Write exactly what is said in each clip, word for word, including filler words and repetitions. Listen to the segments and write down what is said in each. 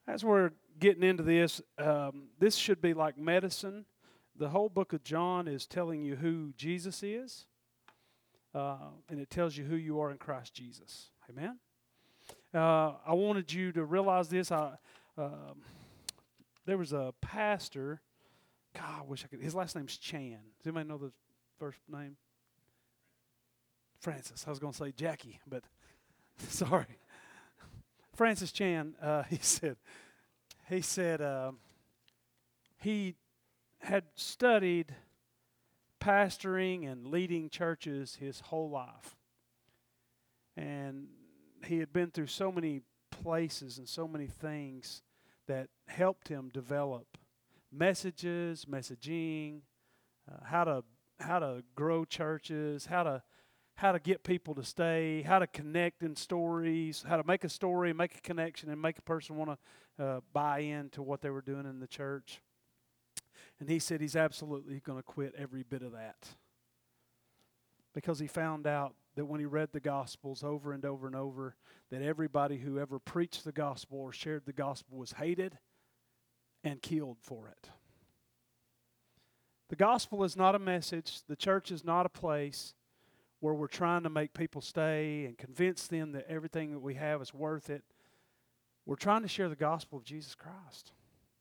As we're getting into this, um, this should be like medicine. The whole book of John is telling you who Jesus is, uh, and it tells you who you are in Christ Jesus. Amen? Uh, I wanted you to realize this. I, um there was a pastor. God, I wish I could. His last name's Chan. Does anybody know the first name? Francis. I was going to say Jackie, but sorry. Francis Chan, uh, he said, he said uh, he had studied pastoring and leading churches his whole life. And he had been through so many places and so many things that helped him develop messages, messaging, uh, how to how to grow churches, how to how to get people to stay, how to connect in stories, how to make a story, make a connection, and make a person want to uh, buy into what they were doing in the church. And he said he's absolutely going to quit every bit of that because he found out that when he read the Gospels over and over and over, that everybody who ever preached the gospel or shared the gospel was hated and killed for it. The gospel is not a message. The church is not a place where we're trying to make people stay and convince them that everything that we have is worth it. We're trying to share the gospel of Jesus Christ.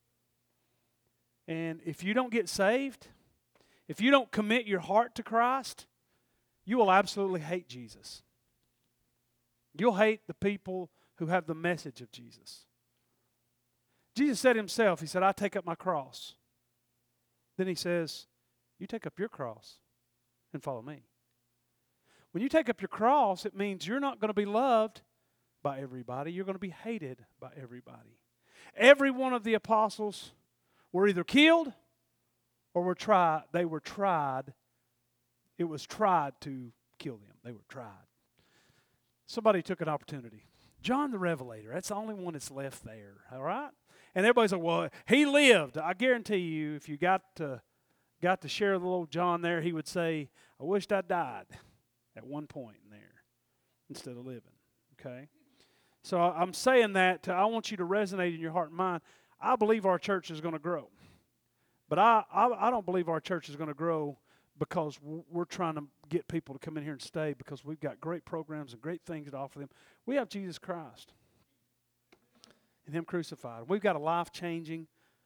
And if you don't get saved, if you don't commit your heart to Christ, you will absolutely hate Jesus. You'll hate the people who have the message of Jesus. Jesus said himself, he said, I take up my cross. Then he says, you take up your cross and follow me. When you take up your cross, it means you're not going to be loved by everybody. You're going to be hated by everybody. Every one of the apostles were either killed or were tried. They were tried. It was tried to kill them. They were tried. Somebody took an opportunity. John the Revelator, that's the only one that's left there, all right? And everybody's like, well, he lived. I guarantee you, if you got to, got to share the little John there, he would say, I wished I died at one point in there instead of living, okay? So I'm saying that to, I want you to resonate in your heart and mind. I believe our church is going to grow. But I, I, I don't believe our church is going to grow because we're trying to get people to come in here and stay because we've got great programs and great things to offer them. We have Jesus Christ and Him crucified. We've got a life-changing,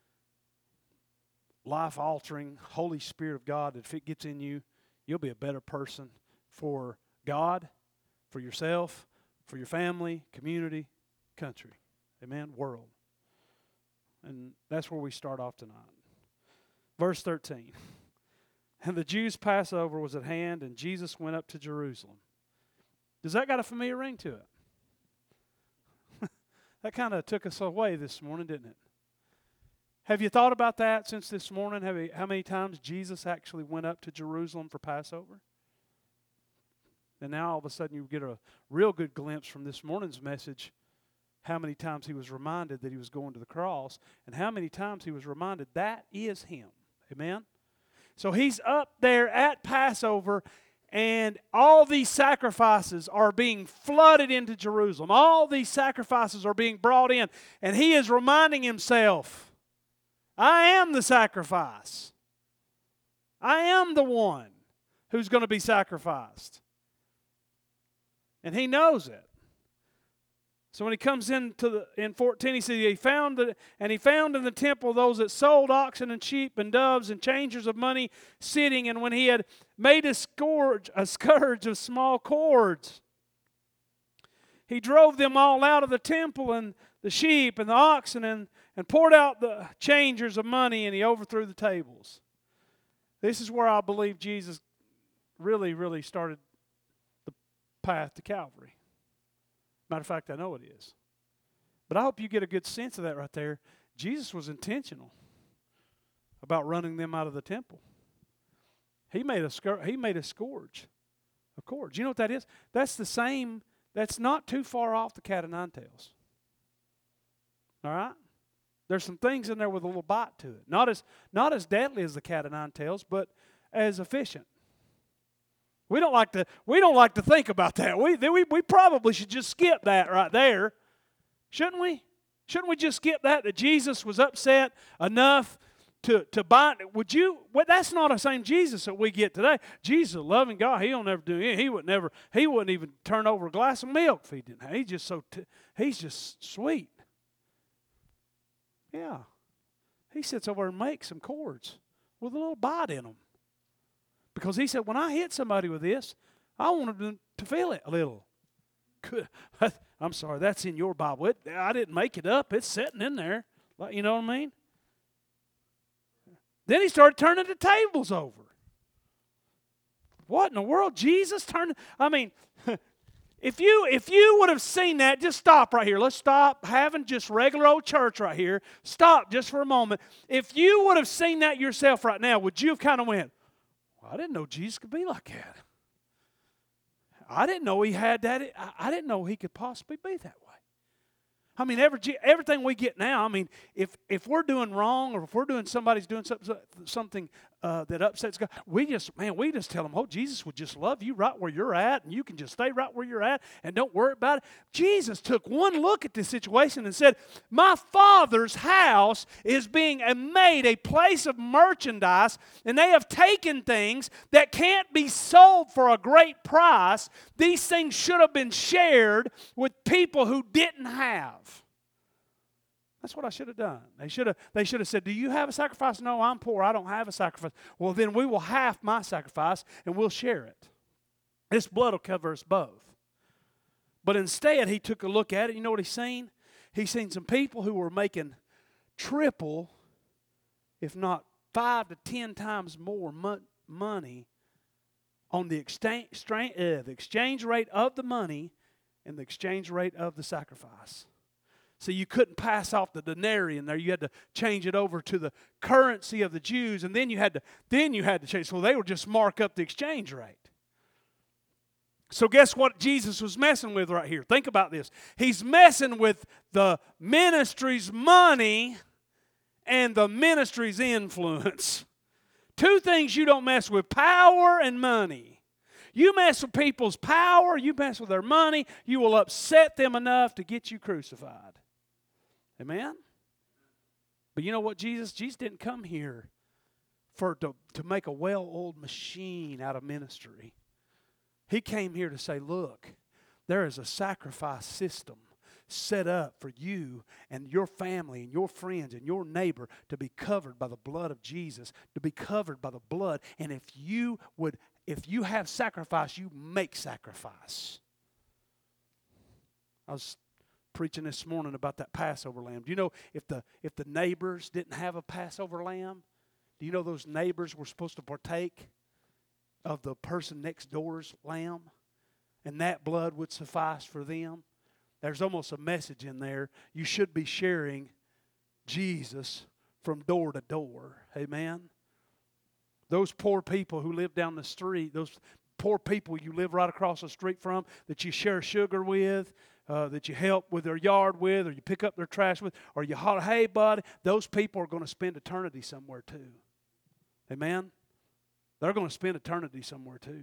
life-altering Holy Spirit of God that if it gets in you, you'll be a better person for God, for yourself, for your family, community, country. Amen? World. And that's where we start off tonight. Verse thirteen. And the Jews' Passover was at hand, and Jesus went up to Jerusalem. Does that got a familiar ring to it? That kind of took us away this morning, didn't it? Have you thought about that since this morning? Have you, how many times Jesus actually went up to Jerusalem for Passover? And now all of a sudden you get a real good glimpse from this morning's message how many times he was reminded that he was going to the cross and how many times he was reminded that is him. Amen? So he's up there at Passover, and all these sacrifices are being flooded into Jerusalem. All these sacrifices are being brought in, and he is reminding himself, I am the sacrifice. I am the one who's going to be sacrificed. And he knows it. So when he comes into the in fourteen, he says he found the, and he found in the temple those that sold oxen and sheep and doves and changers of money sitting. And when he had made a scourge, a scourge of small cords, he drove them all out of the temple and the sheep and the oxen and, and poured out the changers of money, and he overthrew the tables. This is where I believe Jesus really, really started the path to Calvary. Matter of fact, I know it is. But I hope you get a good sense of that right there. Jesus was intentional about running them out of the temple. He made a scur- he made a scourge of cords. You know what that is? That's the same, that's not too far off the cat o' nine tails. All right? There's some things in there with a little bite to it. Not as, not as deadly as the cat o' nine tails, but as efficient. We don't like to we don't like to think about that. We, we, we probably should just skip that right there. Shouldn't we? Shouldn't we just skip that, that Jesus was upset enough to, to bind? Would you, well, that's not the same Jesus that we get today. Jesus, a loving God, He don't never do anything. He would never, He wouldn't even turn over a glass of milk if He didn't have. He's just so, t- He's just sweet. Yeah. He sits over and makes some chords with a little bite in them. Because He said, when I hit somebody with this, I want them to feel it a little. Good. I'm sorry, that's in your Bible. It, I didn't make it up. It's sitting in there. You know what I mean? Then He started turning the tables over. What in the world? Jesus turned. I mean, if you if you would have seen that, just stop right here. Let's stop having just regular old church right here. Stop just for a moment. If you would have seen that yourself right now, would you have kind of went, well, I didn't know Jesus could be like that. I didn't know He had that. I didn't know He could possibly be that way. I mean, every, everything we get now, I mean, if, if we're doing wrong or if we're doing, somebody's doing something, something uh, that upsets God, we just, man, we just tell them, oh, Jesus would just love you right where you're at, and you can just stay right where you're at, and don't worry about it. Jesus took one look at this situation and said, my Father's house is being made a place of merchandise, and they have taken things that can't be sold for a great price. These things should have been shared with people who didn't have. That's what I should have done. They should have, they should have said, do you have a sacrifice? No, I'm poor. I don't have a sacrifice. Well, then we will half my sacrifice and we'll share it. This blood will cover us both. But instead, He took a look at it. You know what He's seen? He's seen some people who were making triple, if not five to ten times more mo- money on the exchange, uh, the exchange rate of the money and the exchange rate of the sacrifice. So you couldn't pass off the denarian there. You had to change it over to the currency of the Jews, and then you had to then you had to change. So they would just mark up the exchange rate. So guess what Jesus was messing with right here? Think about this. He's messing with the ministry's money and the ministry's influence. Two things you don't mess with: power and money. You mess with people's power, you mess with their money, you will upset them enough to get you crucified. Amen? But you know what, Jesus? Jesus didn't come here for to, to make a well-oiled machine out of ministry. He came here to say, look, there is a sacrifice system set up for you and your family and your friends and your neighbor to be covered by the blood of Jesus, to be covered by the blood. And if you would, if you have sacrifice, you make sacrifice. I was preaching this morning about that Passover lamb. Do you know if the if the neighbors didn't have a Passover lamb, do you know those neighbors were supposed to partake of the person next door's lamb? And that blood would suffice for them. There's almost a message in there. You should be sharing Jesus from door to door. Amen? Those poor people who live down the street, those poor people you live right across the street from, that you share sugar with, uh, that you help with their yard with, or you pick up their trash with, or you holler, hey, buddy, those people are going to spend eternity somewhere too. Amen? They're going to spend eternity somewhere too.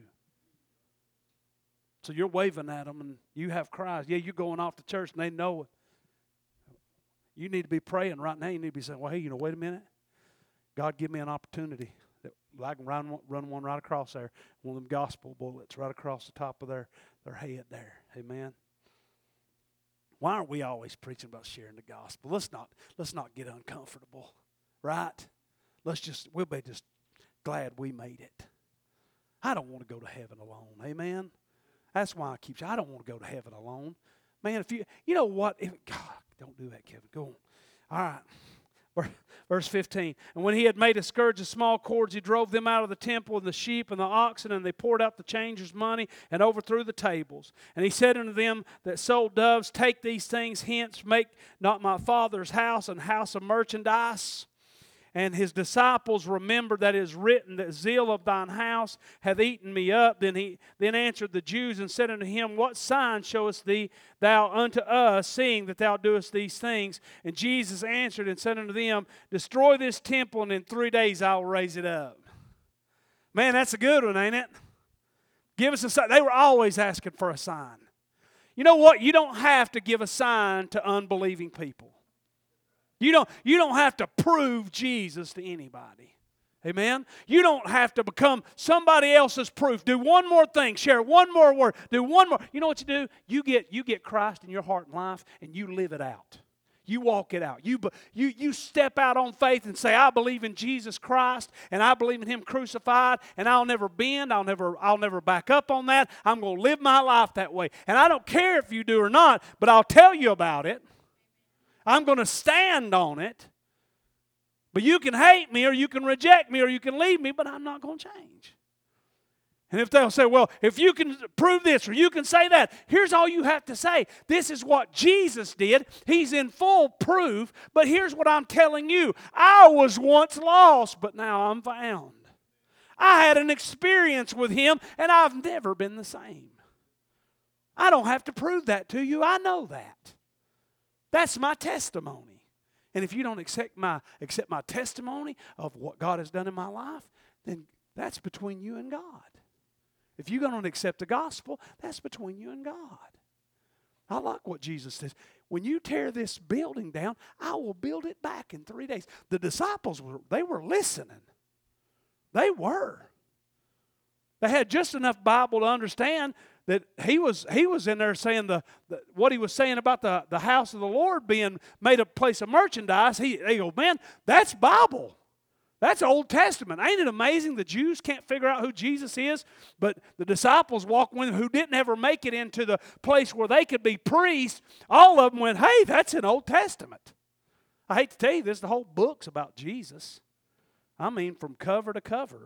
So you're waving at them and you have cries. Yeah, you're going off to church and they know it. You need to be praying right now. You need to be saying, well, hey, you know, wait a minute. God, give me an opportunity that I can run, run one right across there. One of them gospel bullets right across the top of their, their head there. Amen. Why aren't we always preaching about sharing the gospel? Let's not, let's not get uncomfortable, right? Let's just, we'll be just glad we made it. I don't want to go to heaven alone. Amen. That's why I keep, I don't want to go to heaven alone. Man, if you, you know what? If, God, don't do that, Kevin. Go on. All right. Verse fifteen. And when he had made a scourge of small cords, he drove them out of the temple, and the sheep and the oxen, and they poured out the changers' money and overthrew the tables. And he said unto them that sold doves, take these things hence, make not my Father's house an house of merchandise. And his disciples remembered that it is written that zeal of thine house hath eaten me up. Then he then answered the Jews and said unto him, what sign showest thee thou unto us, seeing that thou doest these things? And Jesus answered and said unto them, destroy this temple, and in three days I will raise it up. Man, that's a good one, ain't it? Give us a sign. They were always asking for a sign. You know what? You don't have to give a sign to unbelieving people. You don't, you don't have to prove Jesus to anybody. Amen? You don't have to become somebody else's proof. Do one more thing. Share one more word. Do one more. You know what you do? You get, you get Christ in your heart and life, and you live it out. You walk it out. You, you, you step out on faith and say, I believe in Jesus Christ, and I believe in Him crucified, and I'll never bend. I'll never, I'll never back up on that. I'm going to live my life that way. And I don't care if you do or not, but I'll tell you about it. I'm going to stand on it. But you can hate me, or you can reject me, or you can leave me, but I'm not going to change. And if they'll say, well, if you can prove this or you can say that, here's all you have to say. This is what Jesus did. He's in full proof, but here's what I'm telling you. I was once lost, but now I'm found. I had an experience with Him, and I've never been the same. I don't have to prove that to you. I know that. That's my testimony. And if you don't accept my, accept my testimony of what God has done in my life, then that's between you and God. If you're going to accept the gospel, that's between you and God. I like what Jesus says. When you tear this building down, I will build it back in three days. The disciples, were they were listening. They were. They had just enough Bible to understand that he was, he was in there saying the, the what he was saying about the, the house of the Lord being made a place of merchandise. He, they go, man, that's Bible. That's Old Testament. Ain't it amazing the Jews can't figure out who Jesus is, but the disciples walk with him who didn't ever make it into the place where they could be priests. All of them went, hey, that's in Old Testament. I hate to tell you this, the whole book's about Jesus. I mean, from cover to cover.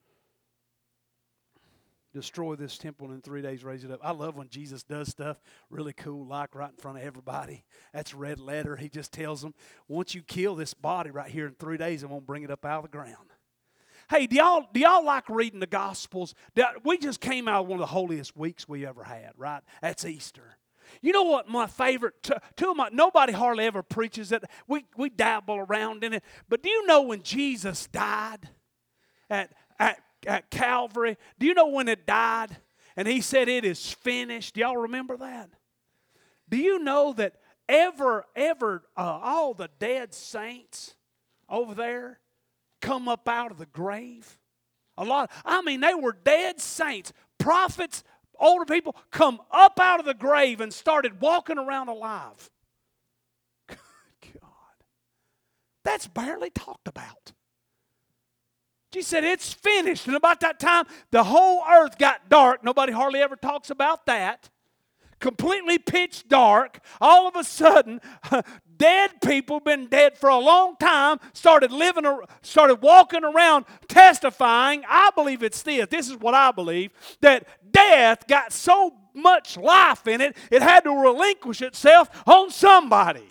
Destroy this temple and in three days raise it up. I love when Jesus does stuff really cool, like right in front of everybody. That's red letter. He just tells them, once you kill this body right here in three days, I'm going to bring it up out of the ground. Hey, do y'all, do y'all like reading the Gospels? We just came out of one of the holiest weeks we ever had, right? That's Easter. You know what my favorite, two of my, nobody hardly ever preaches it. We, we dabble around in it. But do you know when Jesus died at, at At Calvary, do you know when it died? And He said, it is finished. Do y'all remember that? Do you know that ever, ever, uh, all the dead saints over there come up out of the grave? A lot. I mean, they were dead saints. Prophets, older people, come up out of the grave and started walking around alive. Good God. That's barely talked about. She said, it's finished. And about that time, the whole earth got dark. Nobody hardly ever talks about that. Completely pitch dark. All of a sudden, dead people, been dead for a long time, started living, started walking around testifying. I believe it's this. This is what I believe. That death got so much life in it, it had to relinquish itself on somebody.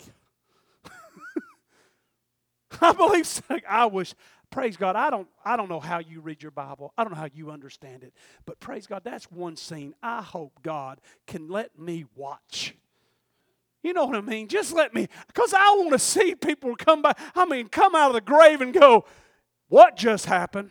I believe so. I wish... Praise God, I don't, I don't know how you read your Bible. I don't know how you understand it. But praise God, that's one scene I hope God can let me watch. You know what I mean? Just let me, because I want to see people come back. I mean, come out of the grave and go, what just happened?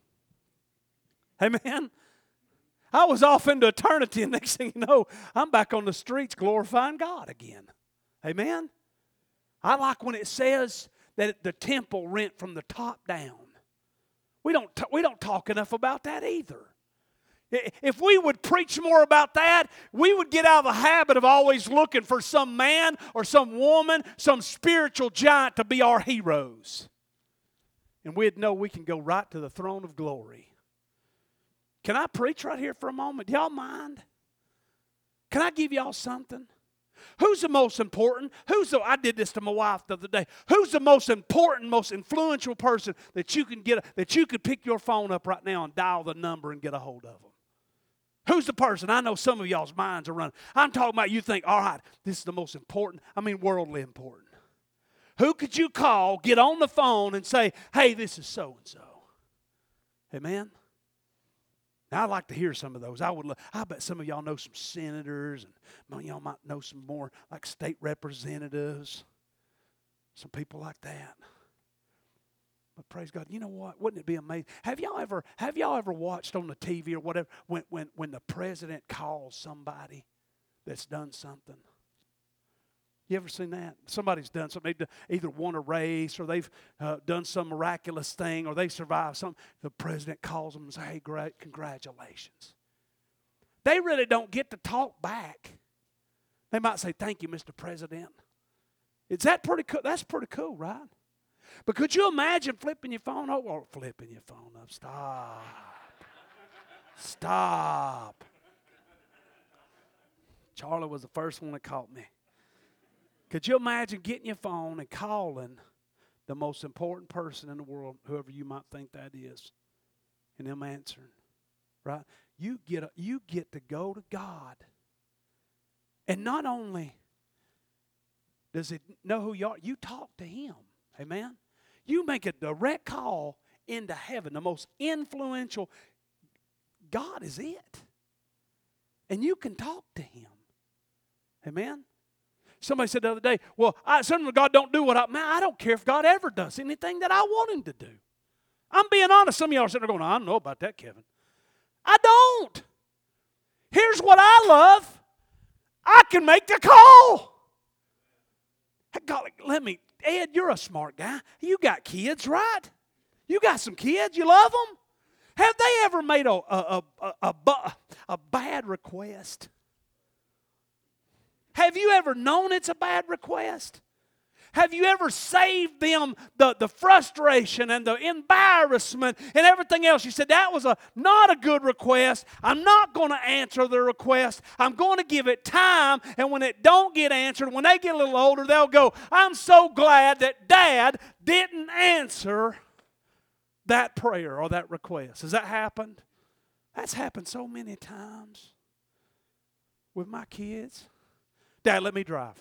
Amen? I was off into eternity, and next thing you know, I'm back on the streets glorifying God again. Amen? I like when it says that the temple rent from the top down. We don't, t- we don't talk enough about that either. If we would preach more about that, we would get out of the habit of always looking for some man or some woman, some spiritual giant to be our heroes. And we'd know we can go right to the throne of glory. Can I preach right here for a moment? Do y'all mind? Can I give y'all something? Who's the most important? Who's the, I did this to my wife the other day. Who's the most important, most influential person that you can get, that you could pick your phone up right now and dial the number and get a hold of them? Who's the person? I know some of y'all's minds are running. I'm talking about you think, all right, this is the most important, I mean worldly important. Who could you call, get on the phone and say, hey, this is so-and-so? Amen? Now, I'd like to hear some of those. I would. I bet some of y'all know some senators, and some of y'all might know some more like state representatives, some people like that. But praise God, you know what? Wouldn't it be amazing? Have y'all ever have y'all ever watched on the T V or whatever when when when the president calls somebody that's done something? You ever seen that? Somebody's done something. They've either won a race or they've uh, done some miraculous thing or they survived something. The president calls them and says, hey, great, congratulations. They really don't get to talk back. They might say, thank you, Mister President. Is that pretty cool? That's pretty cool, right? But could you imagine flipping your phone over? Or flipping your phone up. Stop. Stop. Charlie was the first one that caught me. Could you imagine getting your phone and calling the most important person in the world, whoever you might think that is, and them answering, right? You get a, you get to go to God. And not only does it know who you are, you talk to him. Amen? You make a direct call into heaven. The most influential, God is it. And you can talk to him. Amen? Somebody said the other day, well, I, certainly God don't do what I, man, I don't care if God ever does anything that I want him to do. I'm being honest. Some of y'all are sitting there going, I don't know about that, Kevin. I don't. Here's what I love. I can make the call. God, let me, Ed, you're a smart guy. You got kids, right? You got some kids. You love them. Have they ever made a, a, a, a, a, a bad request? Have you ever known it's a bad request? Have you ever saved them the, the frustration and the embarrassment and everything else? You said, that was a not a good request. I'm not going to answer the request. I'm going to give it time. And when it don't get answered, when they get a little older, they'll go, I'm so glad that Dad didn't answer that prayer or that request. Has that happened? That's happened so many times with my kids. Dad, let me drive.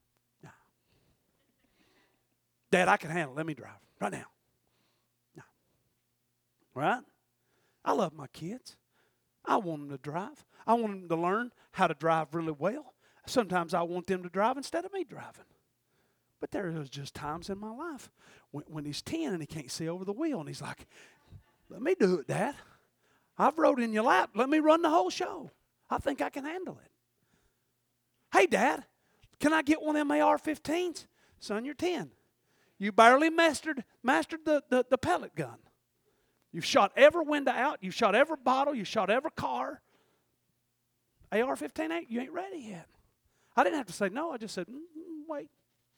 Dad, I can handle it. Let me drive right now. No. Right? I love my kids. I want them to drive. I want them to learn how to drive really well. Sometimes I want them to drive instead of me driving. But there is just times in my life when, when he's ten and he can't see over the wheel. And he's like, let me do it, Dad. I've rode in your lap. Let me run the whole show. I think I can handle it. Hey, Dad, can I get one of them A R fifteens? Son, you're ten. You barely mastered, mastered the, the, the pellet gun. You've shot every window out. You've shot every bottle. You've shot every car. A R fifteen ain't, you ain't ready yet. I didn't have to say no. I just said, mm, wait.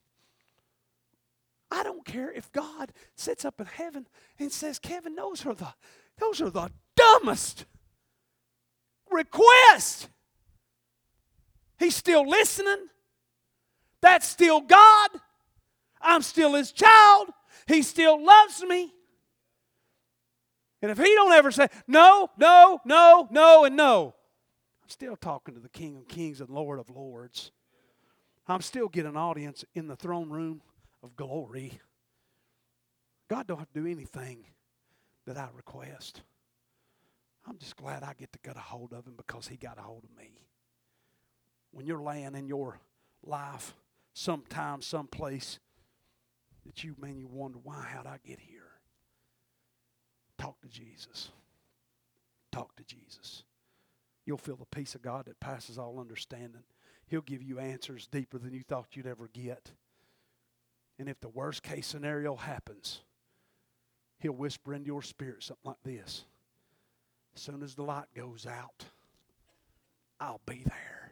I don't care if God sits up in heaven and says, Kevin, those are the, those are the dumbest requests. He's still listening. That's still God. I'm still his child. He still loves me. And if he don't ever say, no, no, no, no, and no, I'm still talking to the King of Kings and Lord of Lords. I'm still getting an audience in the throne room of glory. God don't have to do anything that I request. I'm just glad I get to get a hold of him because he got a hold of me. When you're laying in your life sometime, someplace, that you, man, you wonder, why, how'd I get here? Talk to Jesus. Talk to Jesus. You'll feel the peace of God that passes all understanding. He'll give you answers deeper than you thought you'd ever get. And if the worst case scenario happens, he'll whisper into your spirit something like this. As soon as the light goes out, I'll be there.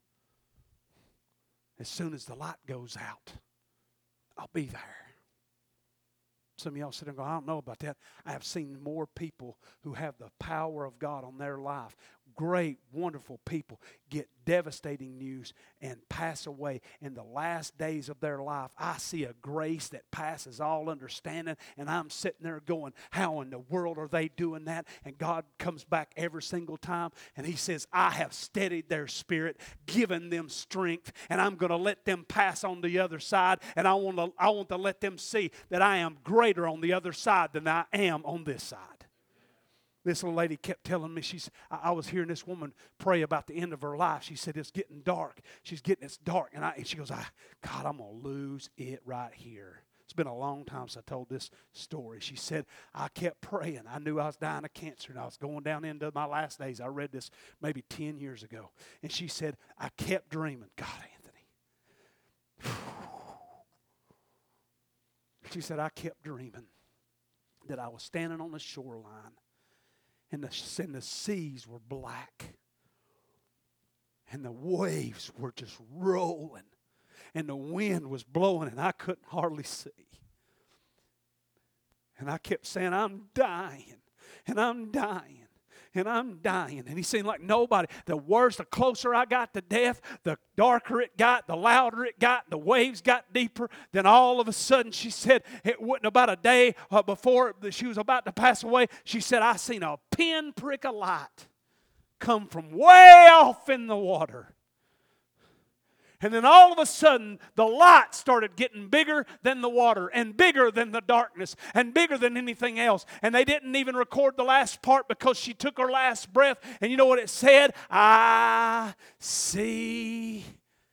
As soon as the light goes out, I'll be there. Some of y'all sit there and go, I don't know about that. I have seen more people who have the power of God on their life. Great, wonderful people get devastating news and pass away in the last days of their life. I see a grace that passes all understanding, and I'm sitting there going, how in the world are they doing that? And God comes back every single time, and he says, I have steadied their spirit, given them strength, and I'm going to let them pass on the other side, and I want to, I want to let them see that I am greater on the other side than I am on this side. This little lady kept telling me, she's, I was hearing this woman pray about the end of her life. She said, it's getting dark. She's getting, it's dark. And, I, and she goes, I, God, I'm going to lose it right here. It's been a long time since I told this story. She said, I kept praying. I knew I was dying of cancer, and I was going down into my last days. I read this maybe ten years ago. And she said, I kept dreaming, God, Anthony, She said, I kept dreaming that I was standing on the shoreline and the, and the seas were black and the waves were just rolling and the wind was blowing and I couldn't hardly see. And I kept saying, I'm dying and I'm dying. And I'm dying. And he seemed like nobody. The worse, the closer I got to death, the darker it got, the louder it got, the waves got deeper. Then all of a sudden, she said, it wasn't about a day before she was about to pass away. She said, I seen a pinprick of light come from way off in the water. And then all of a sudden, the light started getting bigger than the water and bigger than the darkness and bigger than anything else. And they didn't even record the last part because she took her last breath. And you know what it said? I see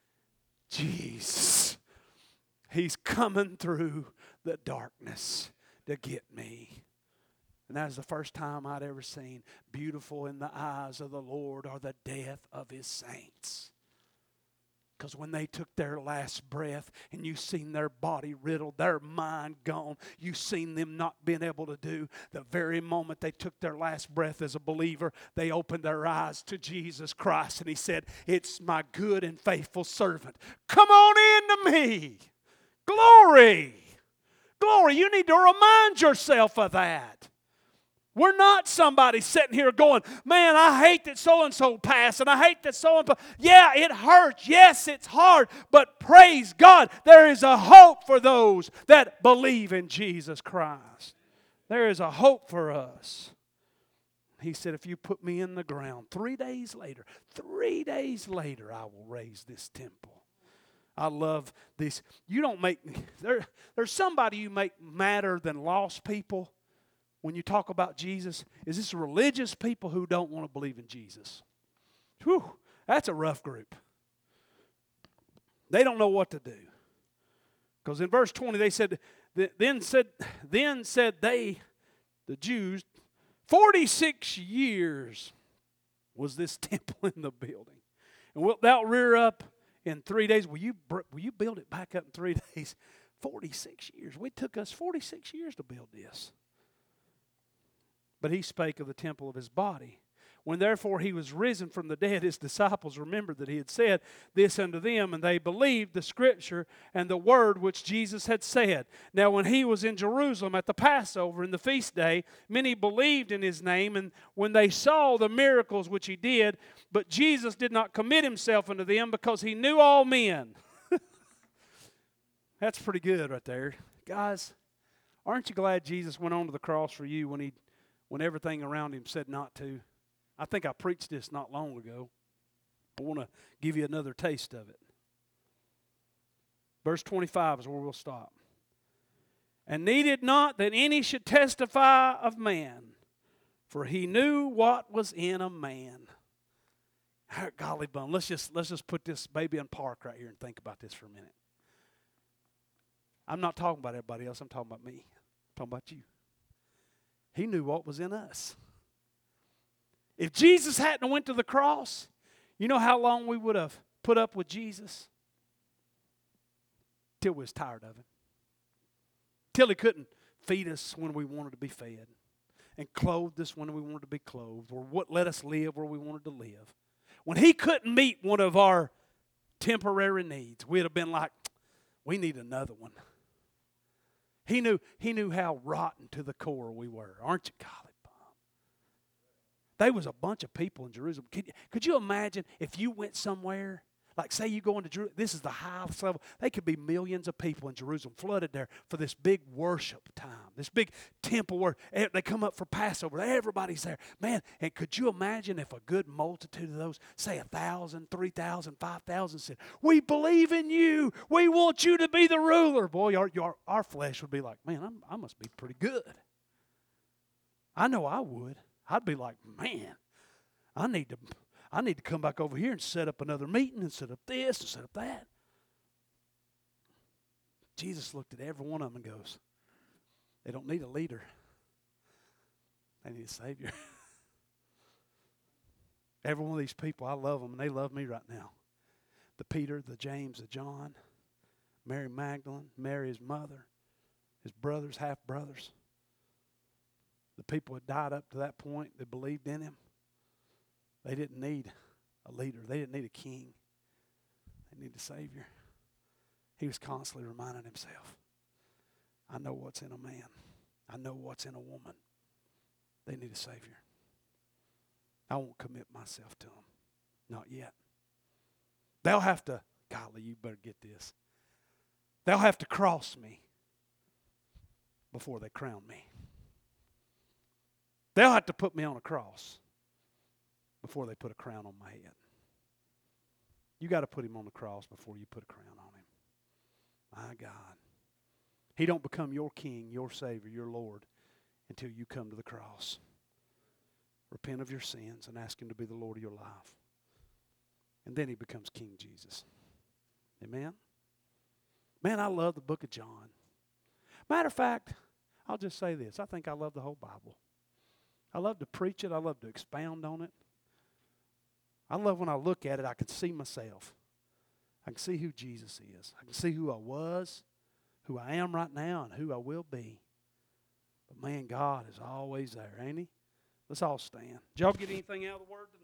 Jesus. He's coming through the darkness to get me. And that was the first time I'd ever seen beautiful in the eyes of the Lord are the death of His saints. Because when they took their last breath and you seen their body riddled, their mind gone, you seen them not being able to do, the very moment they took their last breath as a believer, they opened their eyes to Jesus Christ and He said, it's my good and faithful servant. Come on into me. Glory. Glory. You need to remind yourself of that. We're not somebody sitting here going, man, I hate that so-and-so passed, and I hate that so-and-so. Yeah, it hurts. Yes, it's hard. But praise God, there is a hope for those that believe in Jesus Christ. There is a hope for us. He said, if you put me in the ground, three days later, three days later, I will raise this temple. I love this. You don't make, there, there's somebody you make madder than lost people. When you talk about Jesus, is this religious people who don't want to believe in Jesus? Whew, that's a rough group. They don't know what to do. Because in verse twenty, they said, then said, then said they, the Jews, forty-six years was this temple in the building. And wilt thou rear up in three days? Will you, will you build it back up in three days? forty-six years. It took us forty-six years to build this. But he spake of the temple of his body. When therefore he was risen from the dead, his disciples remembered that he had said this unto them, and they believed the scripture and the word which Jesus had said. Now when he was in Jerusalem at the Passover in the feast day, many believed in his name, and when they saw the miracles which he did, but Jesus did not commit himself unto them because he knew all men. That's pretty good right there. Guys, aren't you glad Jesus went on to the cross for you when he when everything around him said not to? I think I preached this not long ago. I want to give you another taste of it. Verse twenty-five is where we'll stop. And needed not that any should testify of man, for he knew what was in a man. Golly bum, let's just, let's just put this baby in park right here and think about this for a minute. I'm not talking about everybody else. I'm talking about me. I'm talking about you. He knew what was in us. If Jesus hadn't went to the cross, you know how long we would have put up with Jesus? Till we was tired of him. Till he couldn't feed us when we wanted to be fed. And clothe us when we wanted to be clothed. Or what let us live where we wanted to live. When he couldn't meet one of our temporary needs, we'd have been like, we need another one. He knew, he knew how rotten to the core we were. Aren't you, golly bum? There was a bunch of people in Jerusalem. Could, could you imagine if you went somewhere, like say you go into Jerusalem, this is the highest level. They could be millions of people in Jerusalem flooded there for this big worship time, this big temple where they come up for Passover. Everybody's there. Man, and could you imagine if a good multitude of those, say a thousand, three thousand, five thousand said, we believe in you. We want you to be the ruler. Boy, our, our, our flesh would be like, man, I'm, I must be pretty good. I know I would. I'd be like, man, I need to... I need to come back over here and set up another meeting and set up this and set up that. Jesus looked at every one of them and goes, they don't need a leader. They need a Savior. Every one of these people, I love them, and they love me right now. The Peter, the James, the John, Mary Magdalene, Mary's mother, his brothers, half-brothers, the people that died up to that point that believed in him, they didn't need a leader. They didn't need a king. They needed a Savior. He was constantly reminding himself, I know what's in a man. I know what's in a woman. They need a Savior. I won't commit myself to them. Not yet. They'll have to, golly, you better get this. They'll have to cross me before they crown me. They'll have to put me on a cross before they put a crown on my head. You got to put him on the cross before you put a crown on him. My God. He don't become your king, your Savior, your Lord until you come to the cross. Repent of your sins and ask him to be the Lord of your life. And then he becomes King Jesus. Amen? Man, I love the book of John. Matter of fact, I'll just say this. I think I love the whole Bible. I love to preach it. I love to expound on it. I love when I look at it, I can see myself. I can see who Jesus is. I can see who I was, who I am right now, and who I will be. But man, God is always there, ain't he? Let's all stand. Did y'all get anything out of the word tonight?